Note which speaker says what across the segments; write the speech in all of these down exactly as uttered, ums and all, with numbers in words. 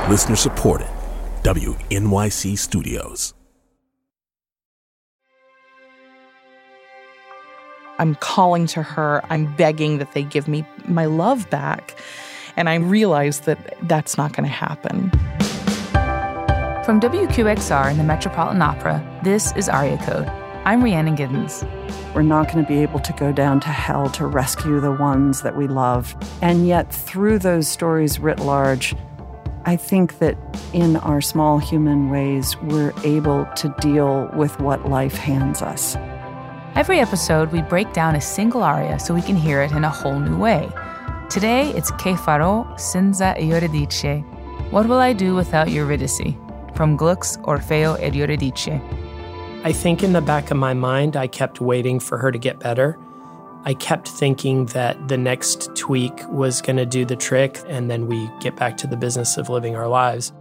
Speaker 1: Listener supported. W N Y C Studios.
Speaker 2: I'm calling to her. I'm begging that they give me my love back. And I realize that that's not going to happen.
Speaker 3: From W Q X R and the Metropolitan Opera, this is Aria Code. I'm Rhiannon Giddens.
Speaker 4: We're not going to be able to go down to hell to rescue the ones that we love. And yet, through those stories writ large, I think that in our small human ways, we're able to deal with what life hands us.
Speaker 3: Every episode, we break down a single aria so we can hear it in a whole new way. Today, it's Che farò senza Euridice? What will I do without Eurydice? From Gluck's Orfeo ed Euridice.
Speaker 5: I think in the back of my mind, I kept waiting for her to get better. I kept thinking that the next tweak was going to do the trick, and then we get back to the business of living our lives.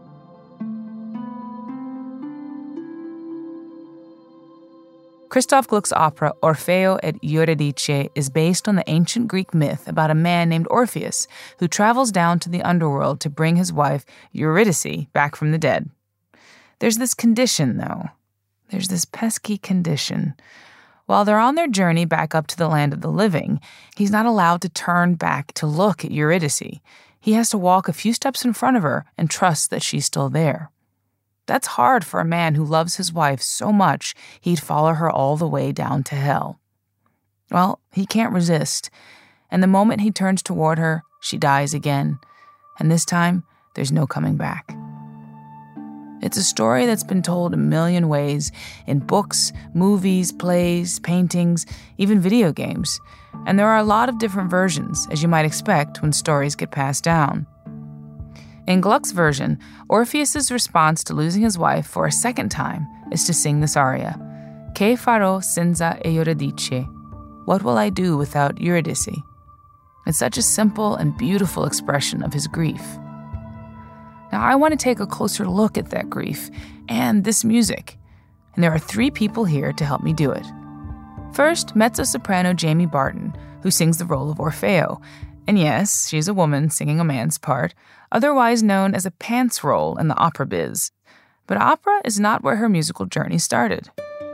Speaker 3: Christoph Gluck's opera Orfeo ed Euridice is based on the ancient Greek myth about a man named Orpheus who travels down to the underworld to bring his wife Eurydice back from the dead. There's this condition, though. There's this pesky condition. While they're on their journey back up to the land of the living, he's not allowed to turn back to look at Eurydice. He has to walk a few steps in front of her and trust that she's still there. That's hard for a man who loves his wife so much he'd follow her all the way down to hell. Well, he can't resist, and the moment he turns toward her, she dies again, and this time, there's no coming back. It's a story that's been told a million ways in books, movies, plays, paintings, even video games, and there are a lot of different versions, as you might expect when stories get passed down. In Gluck's version, Orpheus's response to losing his wife for a second time is to sing this aria, Che farò senza Euridice? What will I do without Eurydice? It's such a simple and beautiful expression of his grief. Now, I want to take a closer look at that grief and this music, and there are three people here to help me do it. First, mezzo-soprano Jamie Barton, who sings the role of Orfeo. And yes, she's a woman singing a man's part, otherwise known as a pants role in the opera biz. But opera is not where her musical journey started.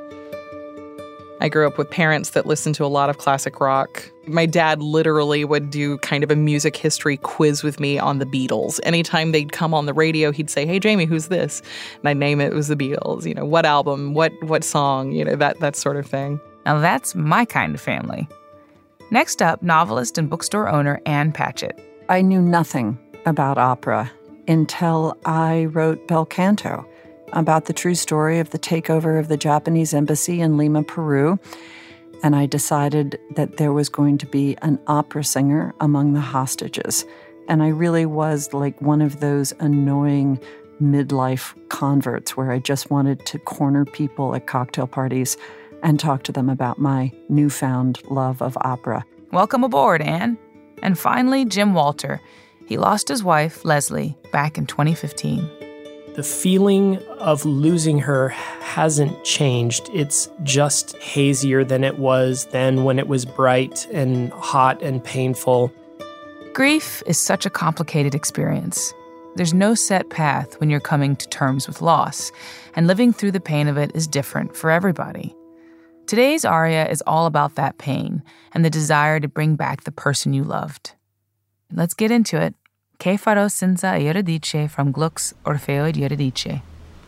Speaker 2: I grew up with parents that listened to a lot of classic rock. My dad literally would do kind of a music history quiz with me on the Beatles. Anytime they'd come on the radio, he'd say, "Hey, Jamie, who's this?" And I'd name it, it was the Beatles. You know, what album, what what song, you know, that that sort of thing.
Speaker 3: Now that's my kind of family. Next up, novelist and bookstore owner Ann Patchett.
Speaker 4: I knew nothing about opera until I wrote Bel Canto, about the true story of the takeover of the Japanese embassy in Lima, Peru. And I decided that there was going to be an opera singer among the hostages. And I really was like one of those annoying midlife converts where I just wanted to corner people at cocktail parties and talk to them about my newfound love of opera.
Speaker 3: Welcome aboard, Anne. And finally, Jim Walter. He lost his wife, Leslie, back in twenty fifteen.
Speaker 5: The feeling of losing her hasn't changed. It's just hazier than it was then when it was bright and hot and painful.
Speaker 3: Grief is such a complicated experience. There's no set path when you're coming to terms with loss, and living through the pain of it is different for everybody. Today's aria is all about that pain and the desire to bring back the person you loved. Let's get into it. Che farò senza Eurydice from Gluck's Orfeo ed Eurydice.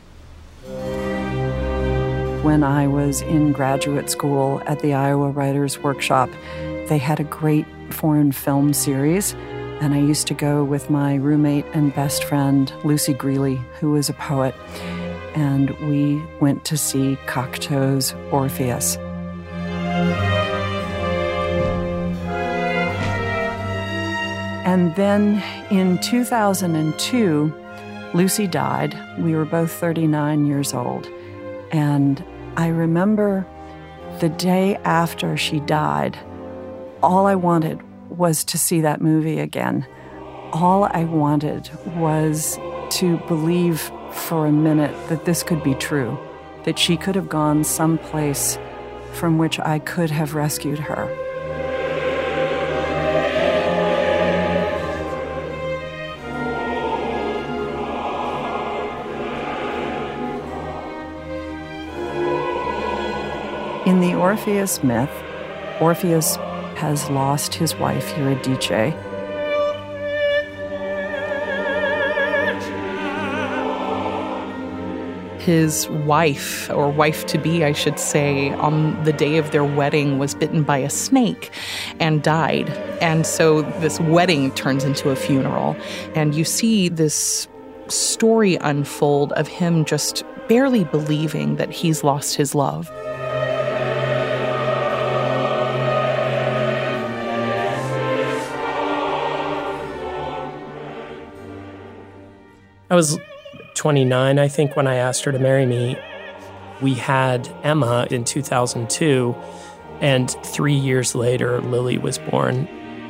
Speaker 4: When I was in graduate school at the Iowa Writers Workshop, they had a great foreign film series, and I used to go with my roommate and best friend, Lucy Greeley, who was a poet, and we went to see Cocteau's Orpheus. And then in two thousand two, Lucy died. We were both thirty-nine years old. And I remember the day after she died, all I wanted was to see that movie again. All I wanted was to believe for a minute that this could be true, that she could have gone someplace from which I could have rescued her. In the Orpheus myth, Orpheus has lost his wife, Eurydice.
Speaker 2: His wife, or wife-to-be, I should say, on the day of their wedding was bitten by a snake and died. And so this wedding turns into a funeral. And you see this story unfold of him just barely believing that he's lost his love.
Speaker 5: I was twenty-nine, I think, when I asked her to marry me. We had Emma in two thousand two, and three years later, Lily was born.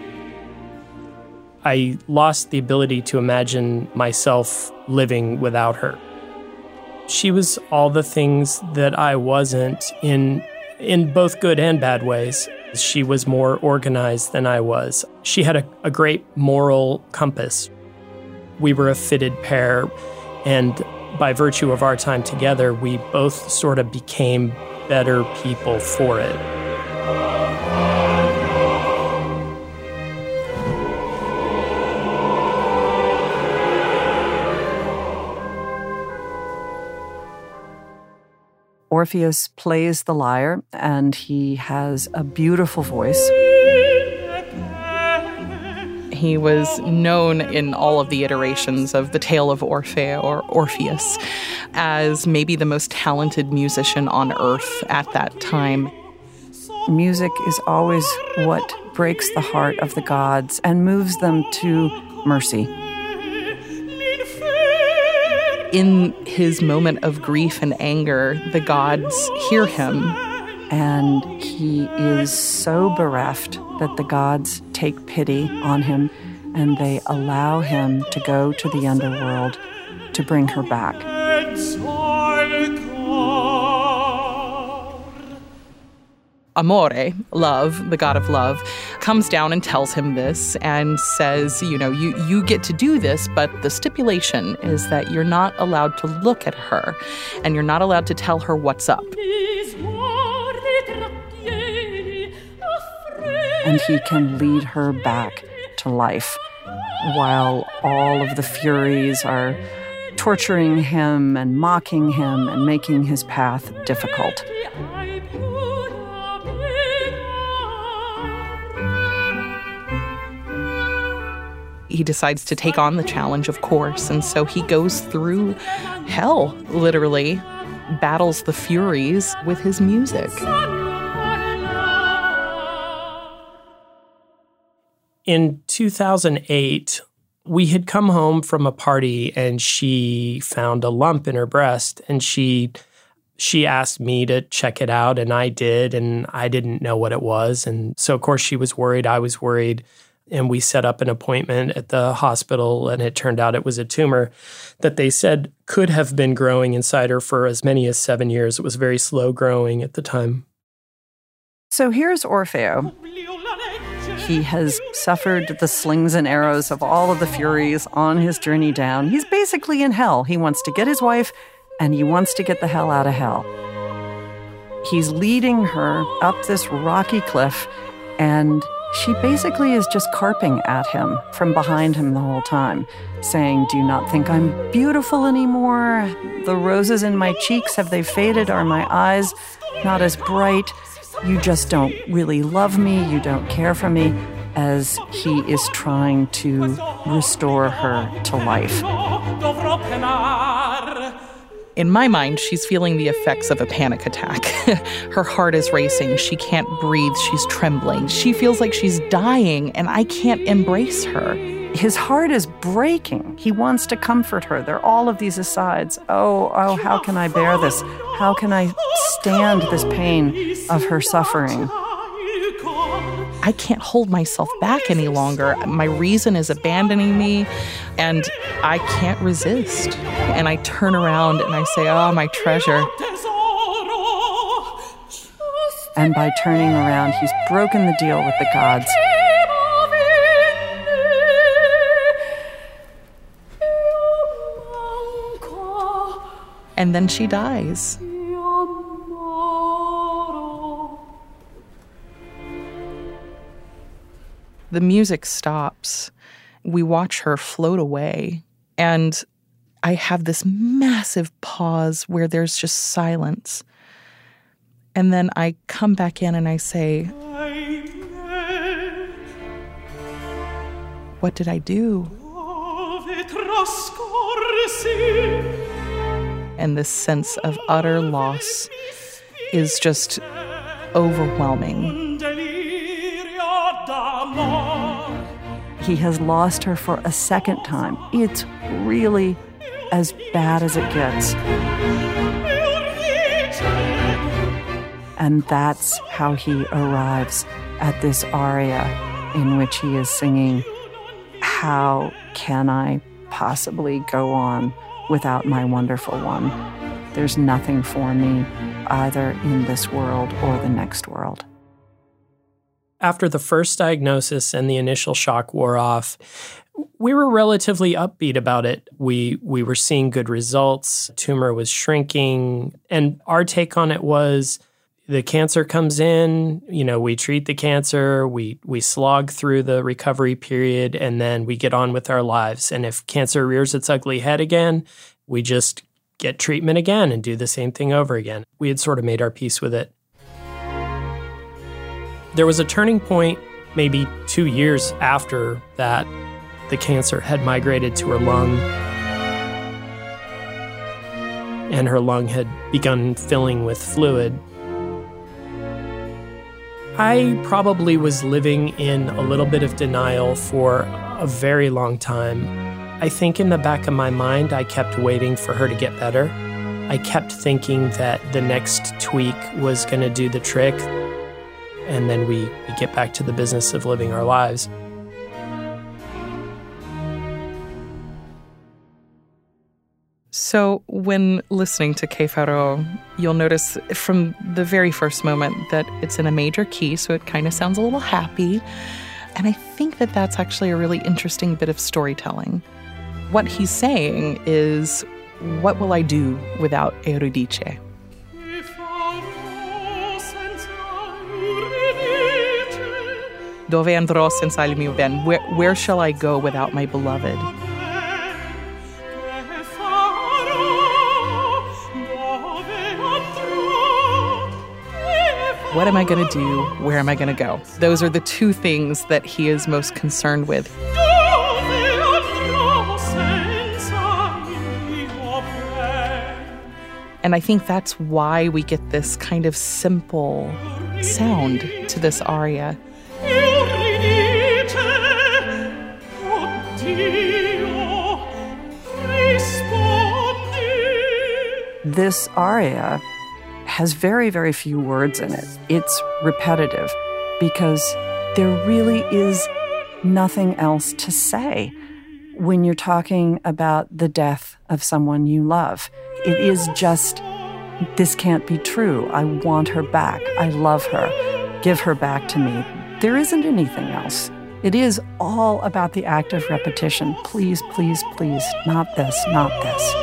Speaker 5: I lost the ability to imagine myself living without her. She was all the things that I wasn't, in in both good and bad ways. She was more organized than I was. She had a, a great moral compass. We were a fitted pair, and by virtue of our time together, we both sort of became better people for it.
Speaker 4: Orpheus plays the lyre, and he has a beautiful voice.
Speaker 2: He was known in all of the iterations of the tale of Orpheus or Orpheus as maybe the most talented musician on earth at that time.
Speaker 4: Music is always what breaks the heart of the gods and moves them to mercy.
Speaker 2: In his moment of grief and anger, the gods hear him.
Speaker 4: And he is so bereft that the gods take pity on him and they allow him to go to the underworld to bring her back.
Speaker 2: Amore, love, the god of love, comes down and tells him this and says, you know, you, you get to do this, but the stipulation is that you're not allowed to look at her and you're not allowed to tell her what's up.
Speaker 4: And he can lead her back to life while all of the Furies are torturing him and mocking him and making his path difficult.
Speaker 2: He decides to take on the challenge, of course, and so he goes through hell, literally, battles the Furies with his music.
Speaker 5: In two thousand eight, we had come home from a party and she found a lump in her breast, and she she asked me to check it out, and I did, and I didn't know what it was. And so, of course, she was worried, I was worried, and we set up an appointment at the hospital, and it turned out it was a tumor that they said could have been growing inside her for as many as seven years. It was very slow growing at the time.
Speaker 4: So here's Orfeo. He has suffered the slings and arrows of all of the Furies on his journey down. He's basically in hell. He wants to get his wife, and he wants to get the hell out of hell. He's leading her up this rocky cliff, and she basically is just carping at him from behind him the whole time, saying, "Do you not think I'm beautiful anymore? The roses in my cheeks, have they faded? Are my eyes not as bright? You just don't really love me. You don't care for me," as he is trying to restore her to life.
Speaker 2: In my mind, she's feeling the effects of a panic attack. Her heart is racing. She can't breathe. She's trembling. She feels like she's dying, and I can't embrace her.
Speaker 4: His heart is breaking. He wants to comfort her. There are all of these asides. Oh, oh, how can I bear this? How can I stand this pain of her suffering?
Speaker 2: I can't hold myself back any longer. My reason is abandoning me, and I can't resist. And I turn around and I say, "Oh, my treasure."
Speaker 4: And by turning around, he's broken the deal with the gods.
Speaker 2: And then she dies. The music stops. We watch her float away. And I have this massive pause where there's just silence. And then I come back in and I say, what did I do? And this sense of utter loss is just overwhelming.
Speaker 4: He has lost her for a second time. It's really as bad as it gets. And that's how he arrives at this aria in which he is singing, "How can I possibly go on without my wonderful one? There's nothing for me, either in this world or the next world."
Speaker 5: After the first diagnosis and the initial shock wore off, we were relatively upbeat about it. We we were seeing good results. Tumor was shrinking. And our take on it was the cancer comes in, you know, we treat the cancer, we we slog through the recovery period, and then we get on with our lives. And if cancer rears its ugly head again, we just get treatment again and do the same thing over again. We had sort of made our peace with it. There was a turning point maybe two years after that. The cancer had migrated to her lung, and her lung had begun filling with fluid. I probably was living in a little bit of denial for a very long time. I think in the back of my mind, I kept waiting for her to get better. I kept thinking that the next tweak was going to do the trick, and then we, we get back to the business of living our lives.
Speaker 2: So when listening to Que Farò, you'll notice from the very first moment that it's in a major key, so it kind of sounds a little happy. And I think that that's actually a really interesting bit of storytelling. What he's saying is, what will I do without Eurydice? Dove andrò senza il mio ben? Where, where shall I go without my beloved? What am I going to do? Where am I going to go? Those are the two things that he is most concerned with. And I think that's why we get this kind of simple sound to this aria.
Speaker 4: This aria has very, very few words in it. It's repetitive because there really is nothing else to say when you're talking about the death of someone you love. It is just, this can't be true. I want her back. I love her. Give her back to me. There isn't anything else. It is all about the act of repetition. Please, please, please, not this, not this.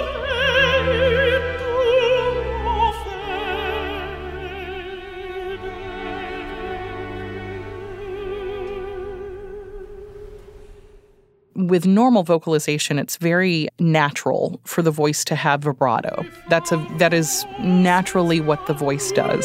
Speaker 2: With normal vocalization, it's very natural for the voice to have vibrato. That's a that is naturally what the voice does.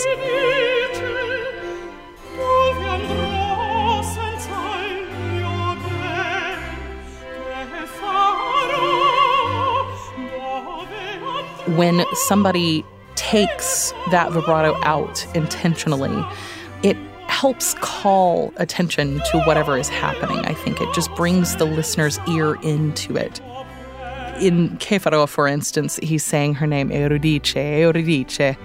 Speaker 2: When somebody takes that vibrato out intentionally, it helps call attention to whatever is happening. I think it just brings the listener's ear into it. In Que Farò, for instance, he's saying her name, Eurydice, Eurydice.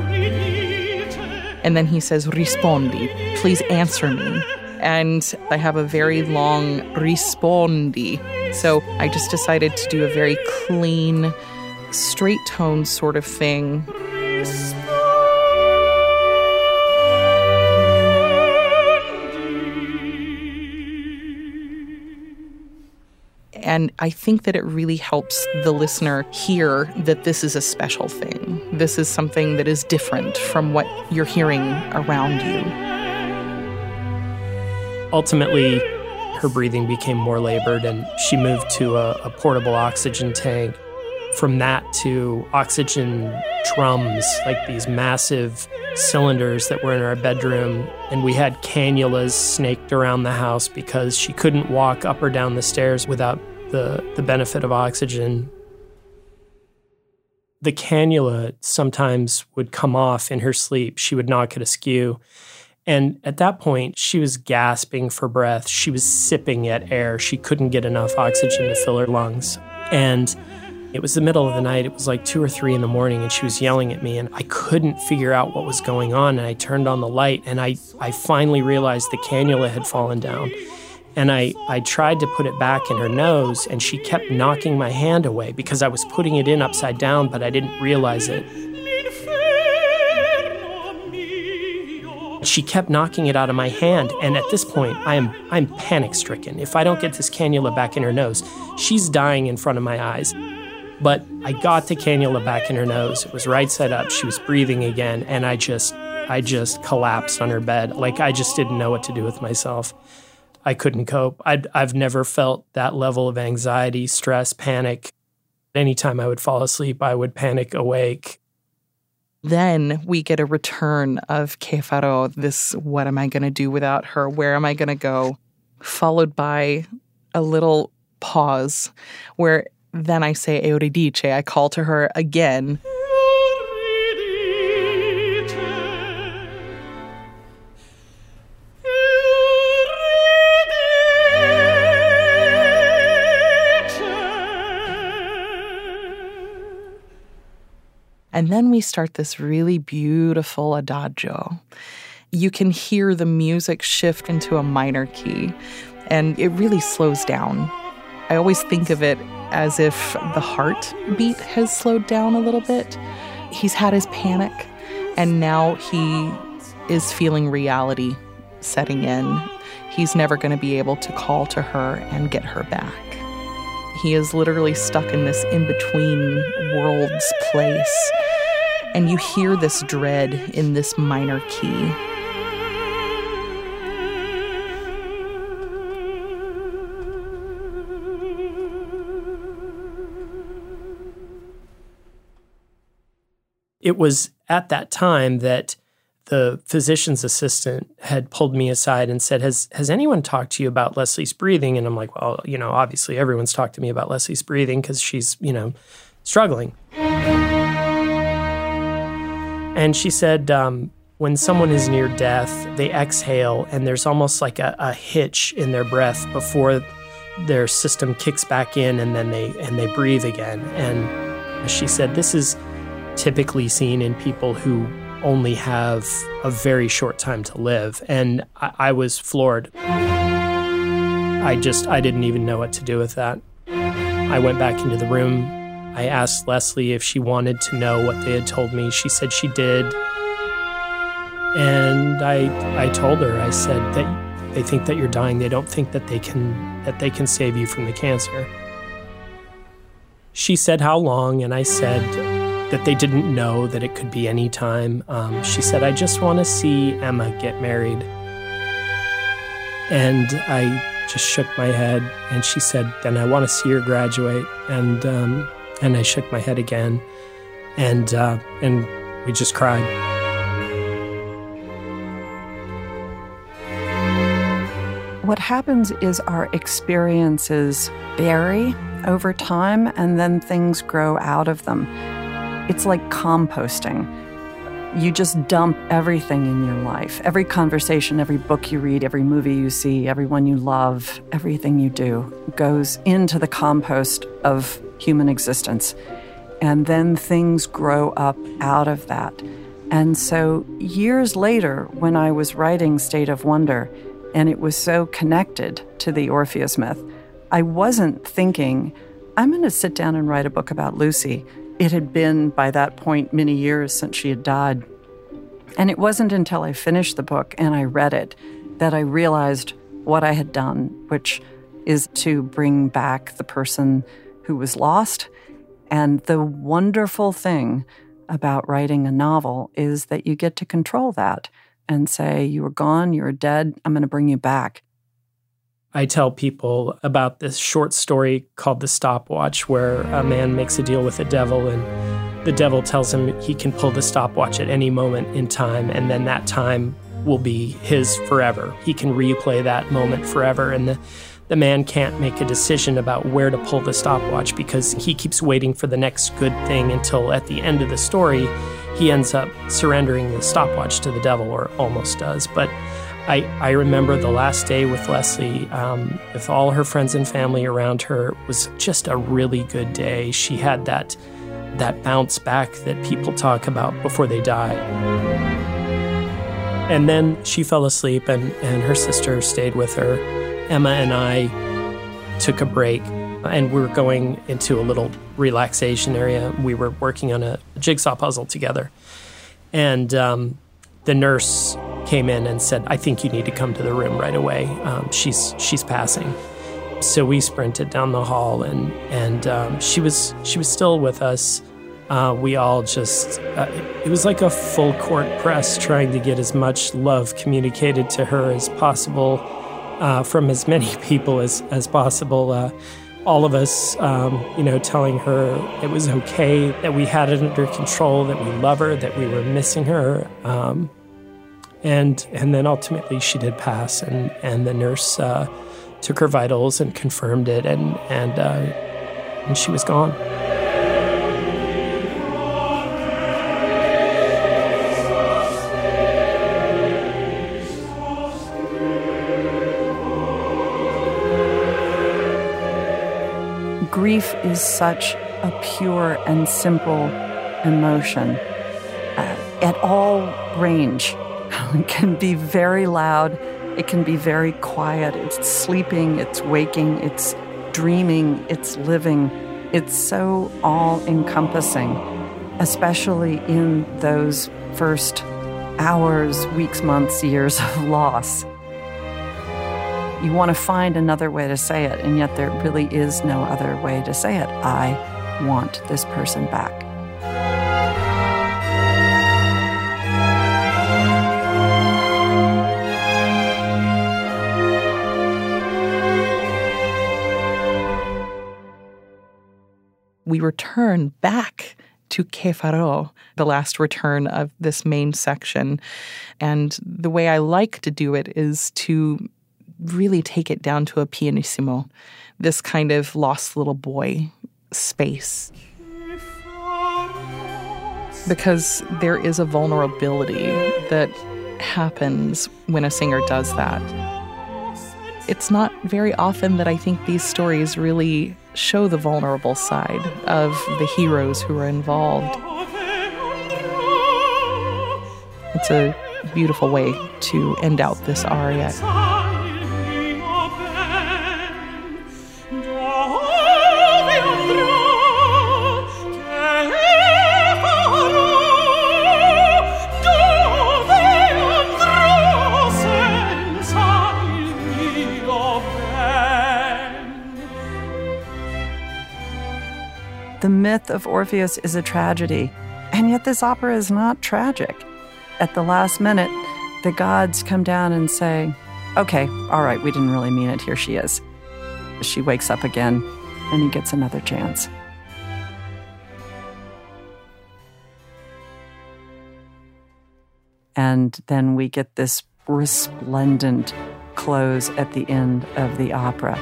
Speaker 2: And then he says, rispondi, please answer me. And I have a very long rispondi. So I just decided to do a very clean, straight tone sort of thing. And I think that it really helps the listener hear that this is a special thing. This is something that is different from what you're hearing around you.
Speaker 5: Ultimately, her breathing became more labored, and she moved to a, a portable oxygen tank. From that to oxygen drums, like these massive cylinders that were in our bedroom, and we had cannulas snaked around the house because she couldn't walk up or down the stairs without the, the benefit of oxygen. The cannula sometimes would come off in her sleep. She would knock it askew. And at that point, she was gasping for breath. She was sipping at air. She couldn't get enough oxygen to fill her lungs. And it was the middle of the night. It was like two or three in the morning, and she was yelling at me, and I couldn't figure out what was going on. And I turned on the light, and I, I finally realized the cannula had fallen down. And I, I tried to put it back in her nose, and she kept knocking my hand away because I was putting it in upside down, but I didn't realize it. She kept knocking it out of my hand, and at this point, I am I'm panic-stricken. If I don't get this cannula back in her nose, she's dying in front of my eyes. But I got the cannula back in her nose. It was right side up. She was breathing again, and I just I just collapsed on her bed. Like, I just didn't know what to do with myself. I couldn't cope. I'd, I've never felt that level of anxiety, stress, panic. Anytime I would fall asleep, I would panic awake.
Speaker 2: Then we get a return of Que Farò, this what am I going to do without her? Where am I going to go? Followed by a little pause where then I say Euridice. I call to her again. And then we start this really beautiful adagio. You can hear the music shift into a minor key, and it really slows down. I always think of it as if the heartbeat has slowed down a little bit. He's had his panic, and now he is feeling reality setting in. He's never going to be able to call to her and get her back. He is literally stuck in this in-between worlds place. And you hear this dread in this minor key.
Speaker 5: It was at that time that the physician's assistant had pulled me aside and said, has has anyone talked to you about Leslie's breathing? And I'm like, well, you know, obviously everyone's talked to me about Leslie's breathing because she's, you know, struggling. And she said, um, when someone is near death, they exhale and there's almost like a, a hitch in their breath before their system kicks back in, and then they and they breathe again. And she said, this is typically seen in people who only have a very short time to live. And I, I was floored. I just, I didn't even know what to do with that. I went back into the room. I asked Leslie if she wanted to know what they had told me. She said she did. And I I told her, I said that they think that you're dying. They don't think that they can that they can save you from the cancer. She said how long, and I said that they didn't know, that it could be any time. Um, she said, I just want to see Emma get married. And I just shook my head, and she said, then I want to see her graduate. And um, and I shook my head again, and uh, and we just cried.
Speaker 4: What happens is our experiences vary over time, and then things grow out of them. It's like composting. You just dump everything in your life. Every conversation, every book you read, every movie you see, everyone you love, everything you do goes into the compost of human existence. And then things grow up out of that. And so years later, when I was writing State of Wonder, and it was so connected to the Orpheus myth, I wasn't thinking, I'm going to sit down and write a book about Lucy. It had been, by that point, many years since she had died. And it wasn't until I finished the book and I read it that I realized what I had done, which is to bring back the person who was lost. And the wonderful thing about writing a novel is that you get to control that and say, you were gone, you were dead, I'm going to bring you back.
Speaker 5: I tell people about this short story called The Stopwatch, where a man makes a deal with the devil, and the devil tells him he can pull the stopwatch at any moment in time, and then that time will be his forever. He can replay that moment forever, and the, the man can't make a decision about where to pull the stopwatch because he keeps waiting for the next good thing until at the end of the story, he ends up surrendering the stopwatch to the devil, or almost does. But I, I remember the last day with Leslie, um, with all her friends and family around her, was just a really good day. She had that that bounce back that people talk about before they die. And then she fell asleep, and, and her sister stayed with her. Emma and I took a break, and we were going into a little relaxation area. We were working on a jigsaw puzzle together. And um, the nurse came in and said, I think you need to come to the room right away. Um, she's she's passing. So we sprinted down the hall, and and um, she was she was still with us. Uh, we all just, uh, it was like a full court press trying to get as much love communicated to her as possible uh, from as many people as, as possible. Uh, all of us, um, you know, telling her it was okay, that we had it under control, that we love her, that we were missing her. Um, and and then ultimately she did pass, and, and the nurse uh, took her vitals and confirmed it, and, and, uh, and she was gone.
Speaker 4: Grief is such a pure and simple emotion uh, at all range. It can be very loud, it can be very quiet. It's sleeping, it's waking, it's dreaming, it's living. It's so all-encompassing, especially in those first hours, weeks, months, years of loss. You want to find another way to say it, and yet there really is no other way to say it. I want this person back.
Speaker 2: We return back to Kefaro, the last return of this main section. And the way I like to do it is to really take it down to a pianissimo, this kind of lost little boy space. Because there is a vulnerability that happens when a singer does that. It's not very often that I think these stories really show the vulnerable side of the heroes who are involved. It's a beautiful way to end out this aria.
Speaker 4: The myth of Orpheus is a tragedy, and yet this opera is not tragic. At the last minute, the gods come down and say, okay, all right, we didn't really mean it, here she is. She wakes up again, and he gets another chance. And then we get this resplendent close at the end of the opera.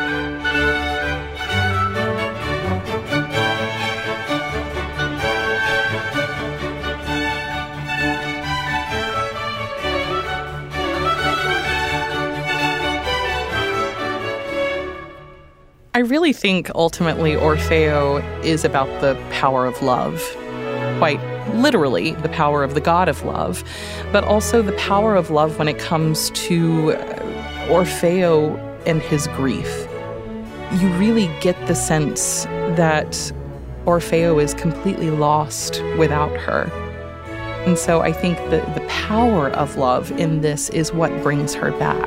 Speaker 2: I really think ultimately Orfeo is about the power of love, quite literally the power of the god of love, but also the power of love when it comes to Orfeo and his grief. You really get the sense that Orfeo is completely lost without her. And so I think that the power of love in this is what brings her back.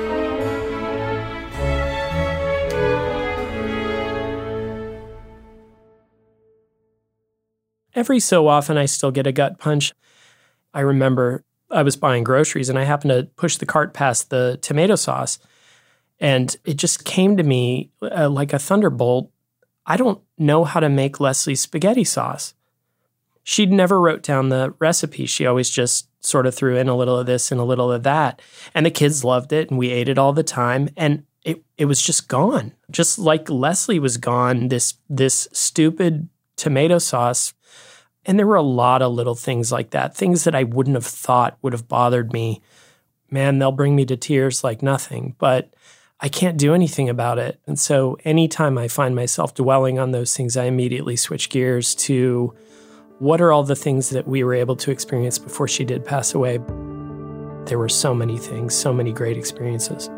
Speaker 5: Every so often, I still get a gut punch. I remember I was buying groceries, and I happened to push the cart past the tomato sauce. And it just came to me uh, like a thunderbolt. I don't know how to make Leslie's spaghetti sauce. She'd never wrote down the recipe. She always just sort of threw in a little of this and a little of that. And the kids loved it, and we ate it all the time. And it it was just gone. Just like Leslie was gone, this this stupid tomato sauce. And there were a lot of little things like that, things that I wouldn't have thought would have bothered me. Man, they'll bring me to tears like nothing. But I can't do anything about it. And so anytime I find myself dwelling on those things, I immediately switch gears to what are all the things that we were able to experience before she did pass away. There were so many things, so many great experiences.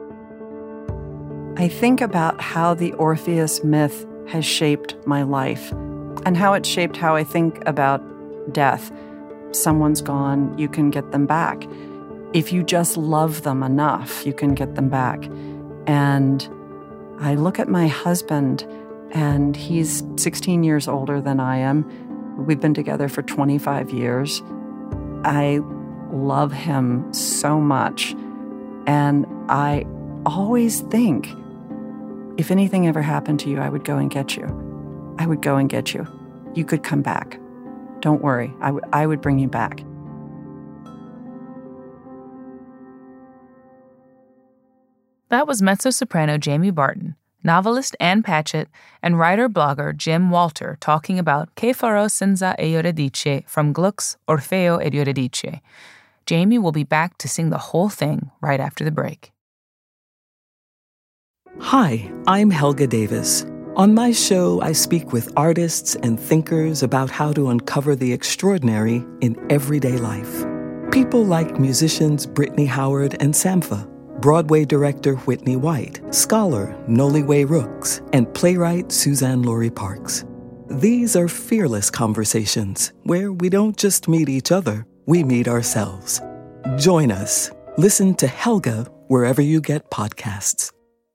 Speaker 4: I think about how the Orpheus myth has shaped my life and how it shaped how I think about death. Someone's gone, you can get them back. If you just love them enough, you can get them back. And I look at my husband, and he's sixteen years older than I am. We've been together for twenty-five years. I love him so much. And I always think, if anything ever happened to you, I would go and get you. I would go and get you. You could come back. Don't worry. I, w- I would bring you back.
Speaker 3: That was mezzo-soprano Jamie Barton, novelist Ann Patchett, and writer-blogger Jim Walter talking about Che farò senza Euridice from Gluck's Orfeo ed Euridice. Jamie will be back to sing the whole thing right after the break.
Speaker 6: Hi, I'm Helga Davis. On my show, I speak with artists and thinkers about how to uncover the extraordinary in everyday life. People like musicians Brittany Howard and Sampha, Broadway director Whitney White, scholar Noliwe Rooks, and playwright Suzanne Laurie Parks. These are fearless conversations where we don't just meet each other, we meet ourselves. Join us. Listen to Helga wherever you get podcasts.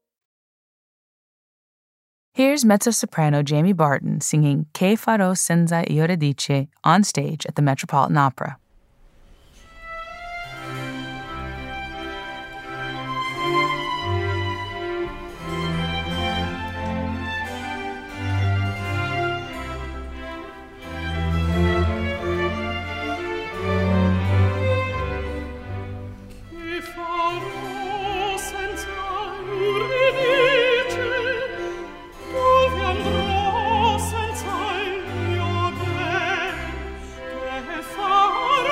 Speaker 3: Here's mezzo-soprano Jamie Barton singing Che farò senza Euridice on stage at the Metropolitan Opera.
Speaker 7: Far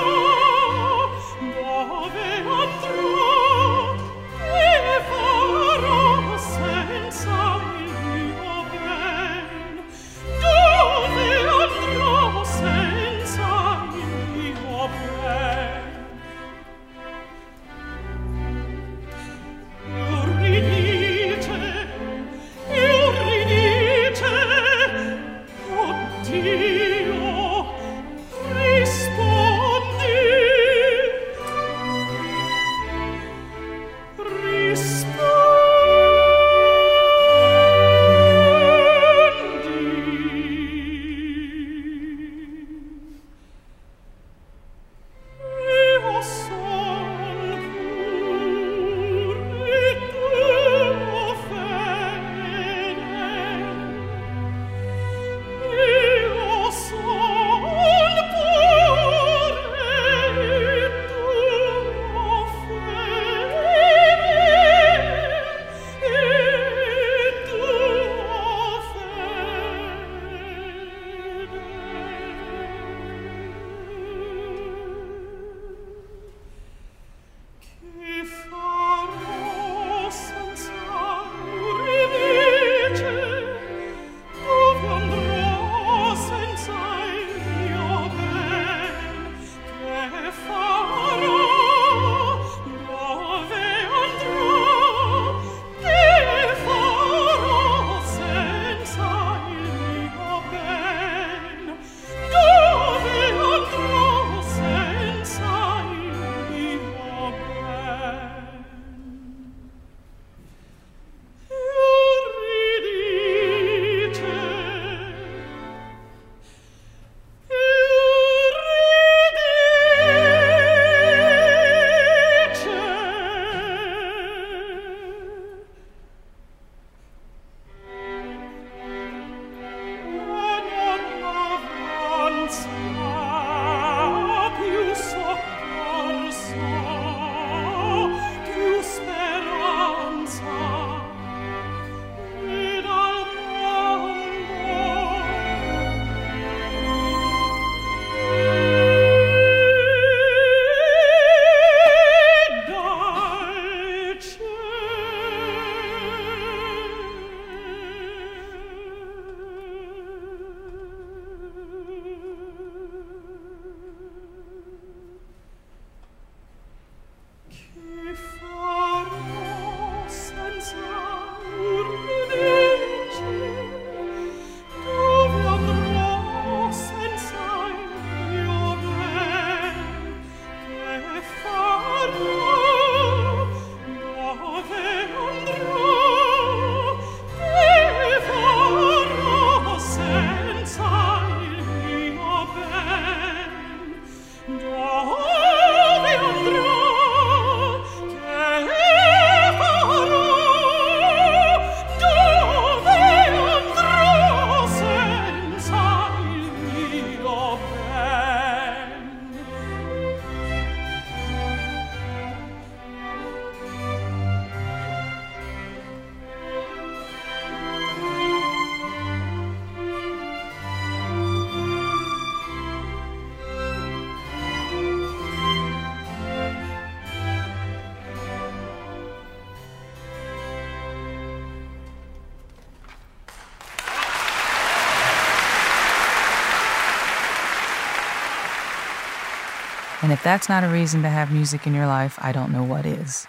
Speaker 3: And if that's not a reason to have music in your life, I don't know what is.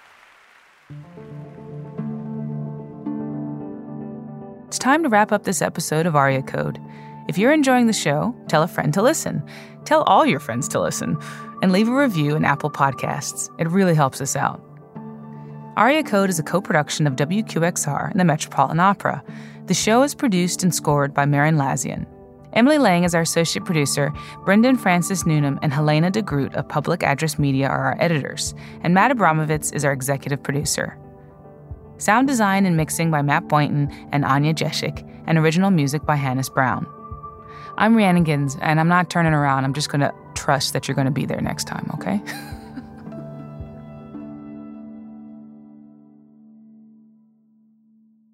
Speaker 3: It's time to wrap up this episode of Aria Code. If you're enjoying the show, tell a friend to listen. Tell all your friends to listen. And leave a review in Apple Podcasts. It really helps us out. Aria Code is a co-production of W Q X R and the Metropolitan Opera. The show is produced and scored by Marin Lazian. Emily Lang is our associate producer, Brendan Francis Newnham and Helena DeGroot of Public Address Media are our editors, and Matt Abramovitz is our executive producer. Sound design and mixing by Matt Boynton and Anya Jeshik, and original music by Hannes Brown. I'm Rhiannon Giddens, and I'm not turning around. I'm just going to trust that you're going to be there next time, okay?